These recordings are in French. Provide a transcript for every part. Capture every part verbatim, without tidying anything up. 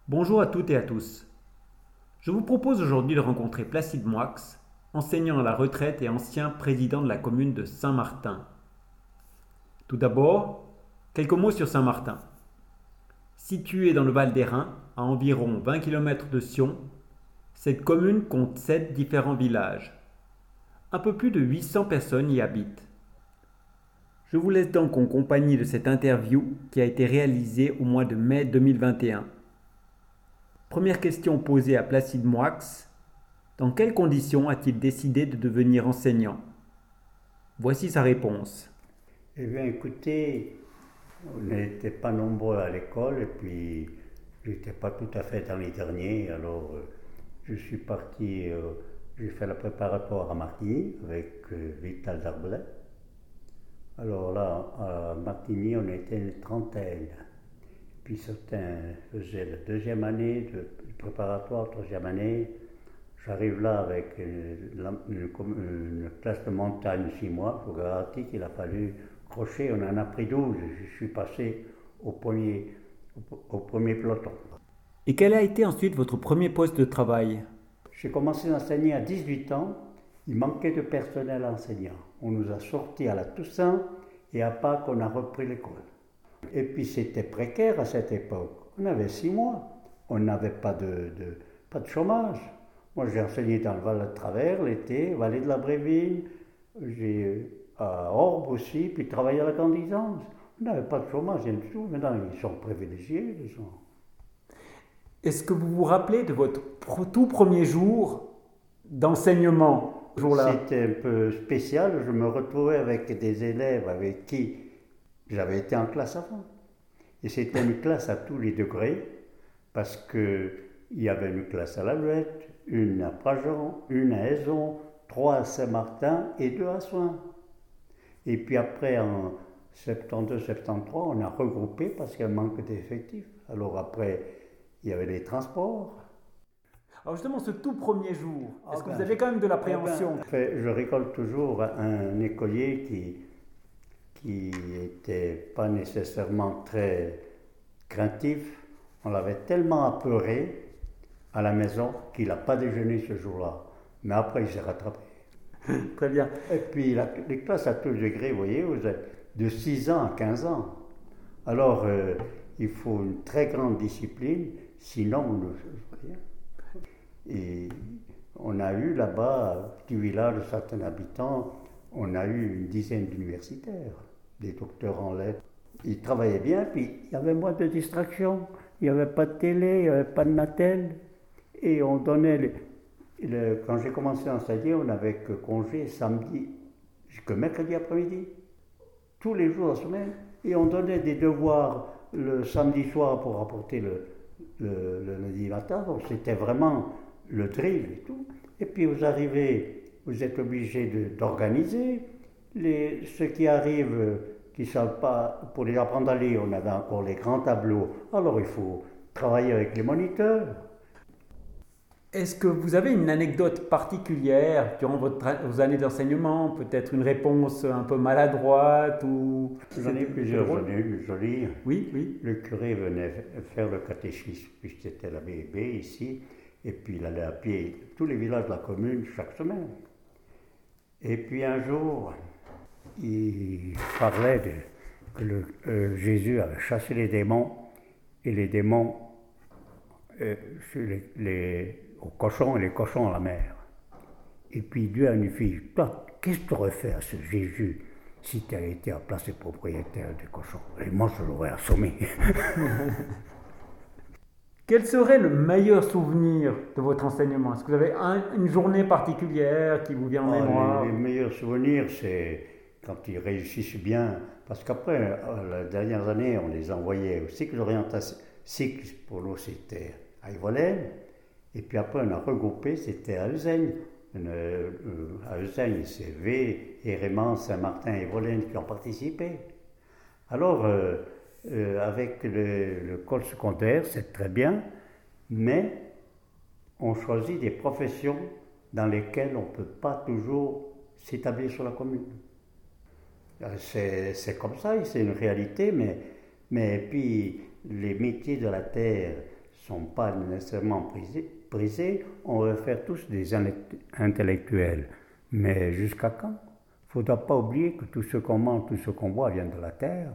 Bonjour à toutes et à tous. Je vous propose aujourd'hui de rencontrer Placide Moix, enseignant à la retraite et ancien président de la commune de Saint-Martin. Tout d'abord, quelques mots sur Saint-Martin. Située dans le Val d'Airain, à environ vingt kilomètres de Sion, cette commune compte sept différents villages. Un peu plus de huit cents personnes y habitent. Je vous laisse donc en compagnie de cette interview qui a été réalisée au mois de mai deux mille vingt et un. Première question posée à Placide Moix. Dans quelles conditions a-t-il décidé de devenir enseignant? Voici sa réponse. Eh bien, écoutez, on n'était pas nombreux à l'école et puis je n'étais pas tout à fait dans les derniers. Alors, euh, je suis parti, euh, j'ai fait la préparatoire à Martigny avec euh, Vital Darbelay. Alors là, à Martigny, on était une trentaine. Puis certains faisaient la deuxième année de préparatoire, troisième année. J'arrive là avec une, une, une classe de montagne six mois. Je vous garantis qu'il a fallu crocher. On en a pris douze. Je suis passé au premier, au, au premier peloton. Et quel a été ensuite votre premier poste de travail? J'ai commencé à enseigner à dix-huit ans. Il manquait de personnel enseignant. On nous a sortis à la Toussaint et à Pâques, on a repris l'école. Et puis c'était précaire à cette époque. On avait six mois. On n'avait pas de, de, pas de chômage. Moi j'ai enseigné dans le Val de Travers l'été, Vallée de la Bréville, j'ai à Orbe aussi, puis travaillé à la Grandisance. On n'avait pas de chômage, rien du tout. Maintenant ils sont privilégiés, les gens. Est-ce que vous vous rappelez de votre tout premier jour d'enseignement, jour-là? C'était un peu spécial. Je me retrouvais avec des élèves avec qui j'avais été en classe avant. Et c'était une classe à tous les degrés, parce qu'il y avait une classe à La Vouette, une à Prajean, une à Aison, trois à Saint-Martin et deux à Soins. Et puis après, en soixante-douze soixante-treize, on a regroupé parce qu'il y a un manque d'effectifs. Alors après, il y avait les transports. Alors justement, ce tout premier jour, Ah est-ce que ben, vous avez quand même de l'appréhension? Eh ben, je récolte toujours un écolier qui qui n'était pas nécessairement très craintif. On l'avait tellement apeuré à la maison qu'il n'a pas déjeuné ce jour-là. Mais après, il s'est rattrapé. Très bien. Et puis, la, les classes à tous les degrés, vous voyez, vous êtes de six ans à quinze ans. Alors, euh, il faut une très grande discipline, sinon on ne fait rien. Et on a eu là-bas, petit village de certains habitants, on a eu une dizaine d'universitaires, des docteurs en lettres. Ils travaillaient bien, puis il y avait moins de distractions. Il n'y avait pas de télé, il n'y avait pas de Natel. Et on donnait, les, le, quand j'ai commencé à enseigner, on n'avait que congé samedi, que mercredi après-midi, tous les jours de la semaine. Et on donnait des devoirs le samedi soir pour apporter le, le, le lundi matin. Donc c'était vraiment le drill et tout. Et puis vous arrivez, vous êtes obligé de, d'organiser. Les, ceux qui arrivent, qui ne savent pas, pour les apprendre à lire, on avait encore les grands tableaux. Alors il faut travailler avec les moniteurs. Est-ce que vous avez une anecdote particulière durant votre, vos années d'enseignement? Peut-être une réponse un peu maladroite ou... J'en ai plusieurs, j'en ai eu jolies. Oui, oui. Le curé venait faire le catéchisme, puis c'était la B B ici, et puis il allait à pied tous les villages de la commune chaque semaine. Et puis un jour, il parlait de, que le, euh, Jésus avait chassé les démons, et les démons euh, les, les, aux cochons et les cochons à la mer. Et puis Dieu a une fille, toi, qu'est-ce que tu aurais fait à ce Jésus si tu avais été à place des propriétaires des cochons? Et moi, je l'aurais assommé. Quel serait le meilleur souvenir de votre enseignement? Est-ce que vous avez un, une journée particulière qui vous vient en oh, mémoire? les, les meilleurs souvenirs, c'est quand ils réussissent bien. Parce qu'après, les dernières années, on les envoyait au cycle d'orientation. Cycle, pour nous, c'était à Yvolène. Et puis après, on a regroupé, c'était à Euseigne. Euh, à Euseigne, c'est V, Hérémence, Saint-Martin et Yvolène qui ont participé. Alors, euh, euh, avec le, le col secondaire, c'est très bien, mais on choisit des professions dans lesquelles on ne peut pas toujours s'établir sur la commune. C'est, c'est comme ça, c'est une réalité, mais, mais puis les métiers de la terre sont pas nécessairement prisés, prisés, on veut faire tous des intellectuels. Mais jusqu'à quand? Il ne faudra pas oublier que tout ce qu'on mange, tout ce qu'on boit vient de la terre.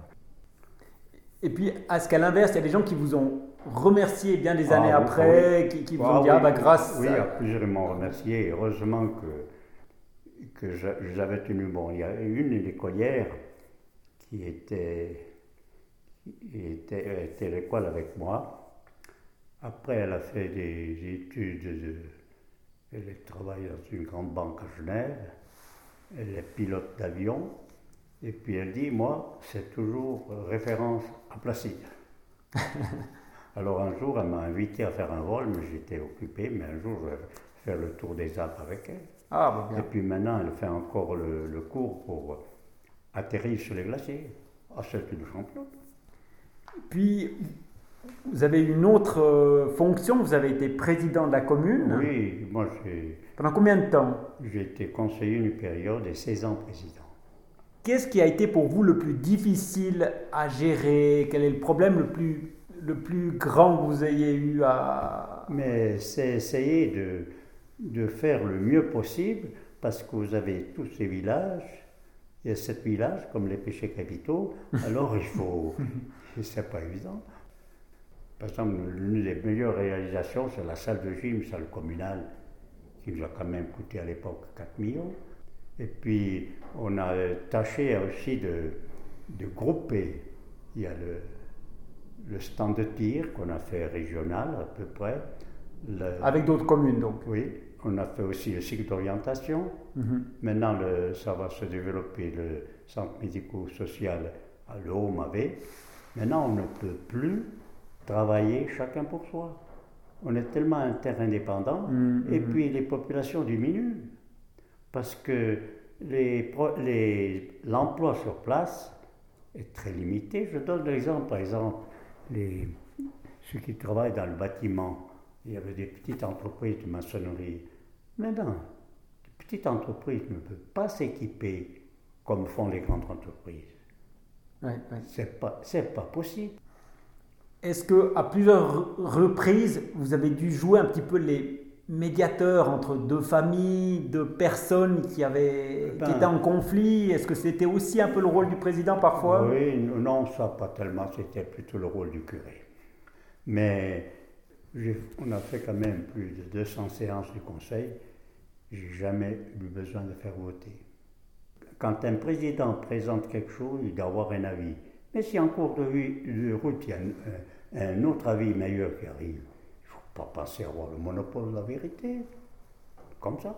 Et puis, est-ce qu'à l'inverse, il y a des gens qui vous ont remercié bien des années ah, après, oui. qui, qui vous ah, ont dit, oui, ah bah grâce... Oui, à plusieurs m'ont remercié. Heureusement que, que j'avais tenu bon. Il y a une écolière qui était, qui était, était à l'école avec moi. Après, elle a fait des études, de, elle travaille dans une grande banque à Genève. Elle est pilote d'avion. Et puis elle dit, moi, c'est toujours référence à Placide. Alors un jour, elle m'a invité à faire un vol, mais j'étais occupé. Mais un jour, je vais faire le tour des Alpes avec elle. Ah, bah bien. Et puis maintenant, elle fait encore le, le cours pour atterrir sur les glaciers. Ah, c'est une championne. Puis, vous avez une autre euh, fonction, vous avez été président de la commune. Oui, moi j'ai... Pendant combien de temps? J'ai été conseiller une période et seize ans président. Qu'est-ce qui a été pour vous le plus difficile à gérer? Quel est le problème le plus, le plus grand que vous ayez eu à... Mais c'est essayer de, de faire le mieux possible, parce que vous avez tous ces villages, il y a sept villages comme les péchés capitaux, alors il faut... c'est pas évident. Par exemple, l'une des meilleures réalisations, c'est la salle de gym, salle communale, qui nous a quand même coûté à l'époque quatre millions. Et puis, on a tâché aussi de, de grouper. Il y a le, le stand de tir qu'on a fait régional à peu près. Le, Avec d'autres communes, donc. Oui, on a fait aussi le cycle d'orientation. Mm-hmm. Maintenant, le, ça va se développer, le centre médico-social à Le Haut-Mavé. Maintenant, on ne peut plus travailler chacun pour soi. On est tellement interdépendants, mm-hmm. et puis les populations diminuent. Parce que les, les, l'emploi sur place est très limité. Je donne l'exemple, par exemple, les, ceux qui travaillent dans le bâtiment. Il y avait des petites entreprises de maçonnerie. Maintenant, les petites entreprises ne peuvent pas s'équiper comme font les grandes entreprises. Ouais, ouais. C'est pas, c'est pas possible. Est-ce qu'à plusieurs reprises, vous avez dû jouer un petit peu les médiateurs entre deux familles, deux personnes qui, avaient, ben, qui étaient en conflit? Est-ce que c'était aussi un peu le rôle du président parfois? Oui, non, ça pas tellement, c'était plutôt le rôle du curé. Mais on a fait quand même plus de deux cents séances du conseil, j'ai jamais eu besoin de faire voter. Quand un président présente quelque chose, il doit avoir un avis. Mais si en cours de, de route, il y a un, un autre avis meilleur qui arrive, pas penser à avoir le monopole de la vérité, comme ça.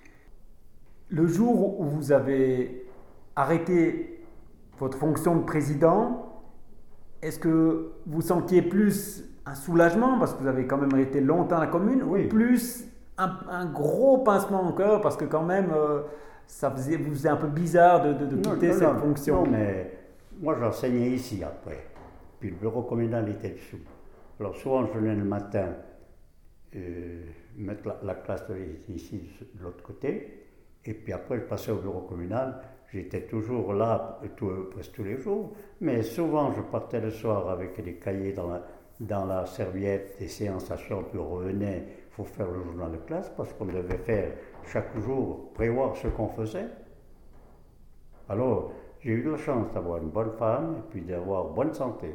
Le jour où vous avez arrêté votre fonction de président, est-ce que vous sentiez plus un soulagement, parce que vous avez quand même été longtemps à la commune, oui. ou plus un, un gros pincement au cœur, parce que quand même, euh, ça faisait, vous faisait un peu bizarre de, de, de quitter non, non, cette non, fonction? Non, mais moi j'enseignais ici après, puis le bureau communal était dessous. Alors souvent je venais le matin, Euh, mettre la, la classe ici de l'autre côté, et puis après je passais au bureau communal, j'étais toujours là tout, presque tous les jours, mais souvent je partais le soir avec des cahiers dans la, dans la serviette, des séances à soir, puis on revenait, il faut faire le journal de classe, parce qu'on devait faire chaque jour, prévoir ce qu'on faisait. Alors j'ai eu la chance d'avoir une bonne femme, et puis d'avoir bonne santé.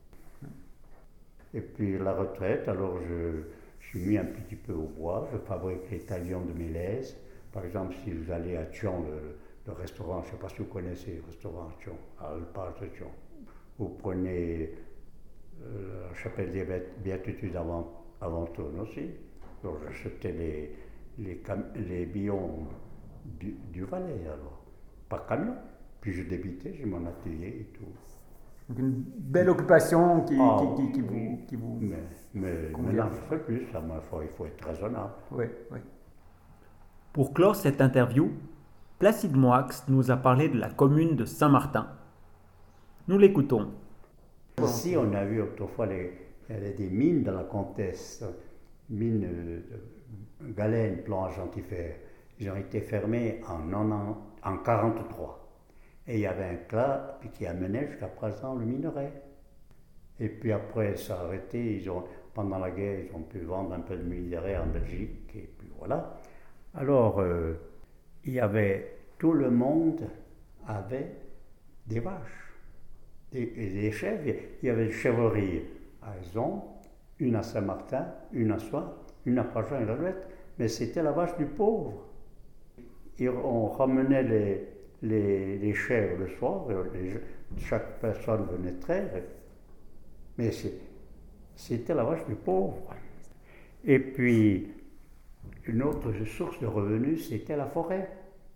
Et puis la retraite, alors je Je suis mis un petit peu au bois, je fabrique les talions de Mélèze. Par exemple, si vous allez à Thion, le, le restaurant, je ne sais pas si vous connaissez le restaurant à Thion, à l'Alpage de Thion. Vous prenez euh, la chapelle des Béatitudes avant, avant Tourne aussi. Donc j'achetais les, les, cam- les billons du, du Valais, alors, par camion. Puis je débitais, j'ai mon atelier et tout. Donc une belle occupation qui, oh, qui, qui, qui vous, qui vous mais, mais maintenant je fais plus, ça, il faut, il faut être raisonnable. Oui, oui. Pour clore cette interview, Placide Moix nous a parlé de la commune de Saint-Martin. Nous l'écoutons. Ici, on a vu autrefois les, il y avait des mines dans la Comtesse, mines de galène, plomb, argentifère. Ils ont été fermés en, en, en quarante-trois. Et il y avait un clas qui amenait jusqu'à présent le minerai. Et puis après, ça a arrêté. Ils ont, pendant la guerre, ils ont pu vendre un peu de militaire en Belgique, et puis voilà. Alors, euh, il y avait, tout le monde avait des vaches, des, des chèvres. Il y avait des chèvreries à Aizon, une à Saint-Martin, une à Soie, une à Pajan et l'Alouette, mais c'était la vache du pauvre. Et on ramenait les, les, les chèvres le soir, les, chaque personne venait traire, mais c'était la vache du pauvre. Et puis, une autre source de revenus, c'était la forêt.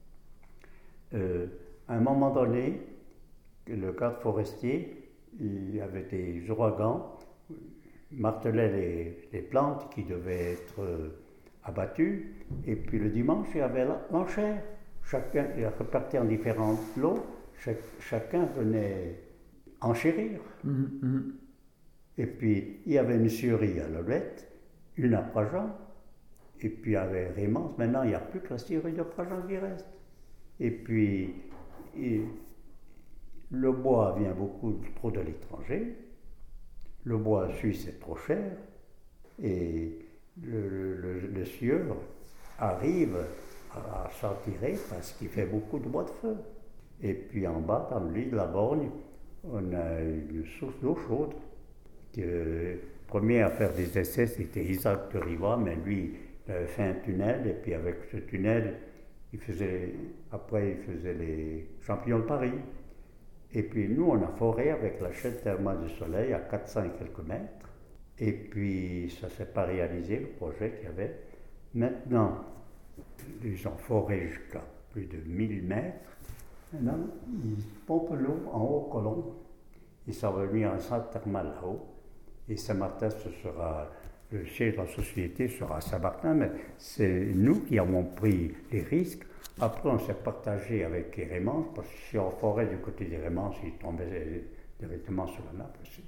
Euh, à un moment donné, le garde forestier, il y avait des ouragans, martelait les, les plantes qui devaient être abattues, et puis le dimanche, il y avait l'enchère. Chacun, il repartait en différents lots, chaque, chacun venait enchérir. Mmh. Et puis, il y avait une scierie à l'Alouette, une à Pajan, et puis il y avait Rémance. Maintenant, il n'y a plus que la scierie de Pajan qui reste. Et puis, et, le bois vient beaucoup trop de l'étranger. Le bois suisse est trop cher. Et le, le, le sieur arrive à, à s'en tirer parce qu'il fait beaucoup de bois de feu. Et puis en bas, dans le lit de la borgne, on a une source d'eau chaude. Le premier à faire des essais, c'était Isaac de Riva, mais lui, il avait fait un tunnel, et puis avec ce tunnel, il faisait, après, il faisait les champignons de Paris. Et puis nous, on a foré avec la chaîne thermale du Soleil à quatre cents et quelques mètres. Et puis ça ne s'est pas réalisé, le projet qu'il y avait. Maintenant, ils ont foré jusqu'à plus de mille mètres. Maintenant, ils pompent l'eau en haut colon. Ils sont venus en centre thermal là-haut. Et Saint-Martin, ce sera, le siège de la société sera à Saint-Martin, mais c'est nous qui avons pris les risques. Après, on s'est partagé avec les Rémances, parce que si on forait du côté des Rémances, ils tombaient directement sur la nappe aussi.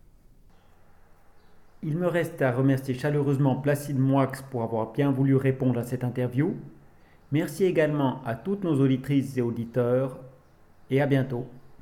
Il me reste à remercier chaleureusement Placide Moix pour avoir bien voulu répondre à cette interview. Merci également à toutes nos auditrices et auditeurs, et à bientôt.